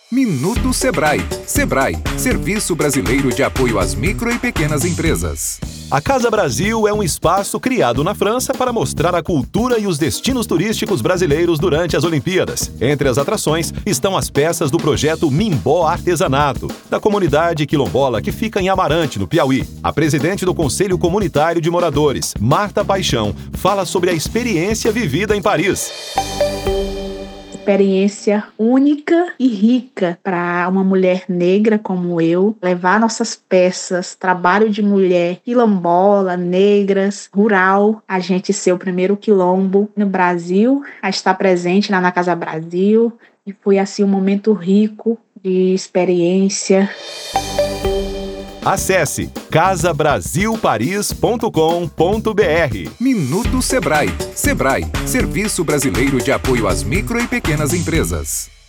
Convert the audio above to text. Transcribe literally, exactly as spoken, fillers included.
Minuto Sebrae. Sebrae, Serviço Brasileiro de Apoio às Micro e Pequenas Empresas. A Casa Brasil é um espaço criado na França para mostrar a cultura e os destinos turísticos brasileiros durante as Olimpíadas. Entre as atrações estão as peças do projeto Mimbó Artesanato, da comunidade quilombola que fica em Amarante, no Piauí. A presidente do Conselho Comunitário de Moradores, Marta Paixão, fala sobre a experiência vivida em Paris. Experiência única e rica para uma mulher negra como eu, levar nossas peças, trabalho de mulher quilombola, negras, rural, a gente ser o primeiro quilombo no Brasil a estar presente lá na Casa Brasil, e foi assim um momento rico de experiência. Acesse casa brasil paris ponto com ponto b r. Minuto Sebrae. Sebrae, Serviço Brasileiro de Apoio às Micro e Pequenas Empresas.